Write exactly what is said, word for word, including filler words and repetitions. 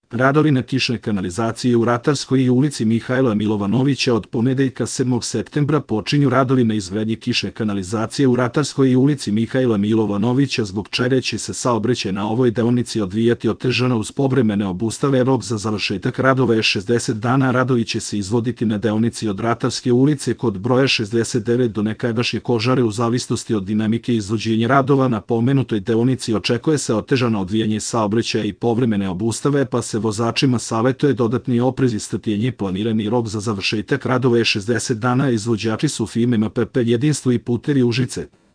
Radovi na kišnoj kanalizaciji u Ratarskoj i ulici Mihajla Milovanovića od ponedeljka sedmog septembra počinju radovi na izgradnji kišne kanalizacije u Ratarskoj i ulici Mihajla Milovanovića, zbog čega će se saobraćaj na ovoj deonici odvijati otežano uz povremene obustave. Rok za završetak radova je šezdeset dana. Radovi će se izvoditi na deonici od Ratarske ulice kod broja šezdeset devet do nekadašnje Kožare u zavisnosti od dinamike izvođenja radova. Na pomenutoj deonici očekuje se otežano odvijanje saobraćaja i povremene obustave, pa se vozačima savetuje dodatni oprez i strpljenje. Planirani rok za završetak radova je šezdeset dana. Izvođači su firme M P P Jedinstvo i Putevi Užice.